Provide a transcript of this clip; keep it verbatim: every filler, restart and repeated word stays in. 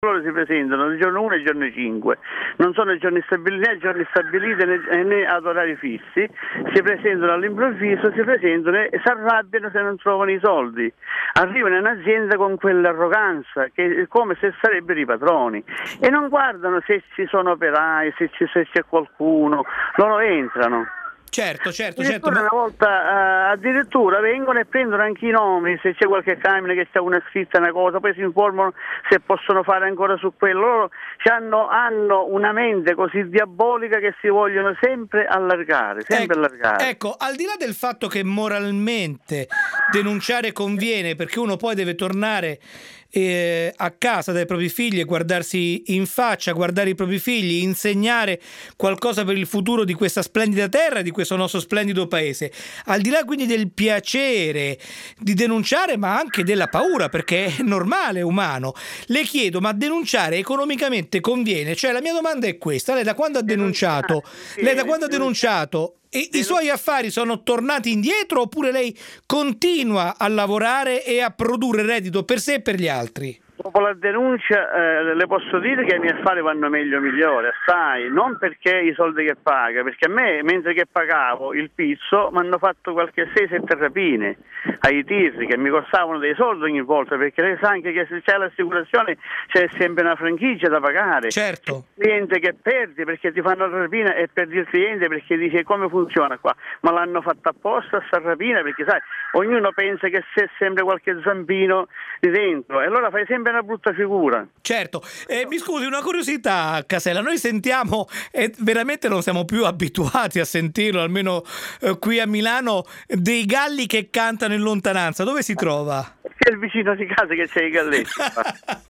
loro si presentano il giorno uno e il giorno cinque, non sono giorni stabiliti né giorni stabiliti né, né ad orari fissi, si presentano all'improvviso, si presentano e si arrabbiano se non trovano i soldi, arrivano in azienda con quell'arroganza che è come se sarebbero i padroni e non guardano se ci sono operai, se, ci, se c'è qualcuno, loro entrano. Certo, certo, Addirittura certo. Ma... una volta uh, addirittura vengono e prendono anche i nomi, se c'è qualche camera che c'è una scritta, una cosa, poi si informano se possono fare ancora su quello. Loro hanno, hanno una mente così diabolica che si vogliono sempre allargare, sempre ecco, allargare. Ecco, al di là del fatto che moralmente denunciare conviene, perché uno poi deve tornare eh, a casa dai propri figli e guardarsi in faccia, guardare i propri figli, insegnare qualcosa per il futuro di questa splendida terra e di questo nostro splendido paese. Al di là quindi del piacere di denunciare, ma anche della paura, perché è normale, è umano, le chiedo, ma denunciare economicamente conviene? Cioè, la mia domanda è questa: lei da quando ha denunciato? Lei da quando ha denunciato? E i suoi affari sono tornati indietro oppure lei continua a lavorare e a produrre reddito per sé e per gli altri? Dopo la denuncia eh, le posso dire che i miei affari vanno meglio migliore, sai, non perché i soldi che paga, perché a me mentre che pagavo il pizzo mi hanno fatto qualche sei sette rapine ai tirri che mi costavano dei soldi ogni volta, perché lei sa anche che se c'è l'assicurazione c'è sempre una franchigia da pagare. Certo. Il cliente che perdi perché ti fanno la rapina e perdi il cliente perché dice come funziona qua, ma l'hanno fatta apposta sta rapina perché sai, ognuno pensa che c'è sempre qualche zampino di dentro e allora fai sempre una brutta figura. Certo, eh, mi scusi, una curiosità, Casella, noi sentiamo e veramente non siamo più abituati a sentirlo, almeno eh, qui a Milano, dei galli che cantano in lontananza. Dove si trova? C'è il vicino di casa che c'è i galletti.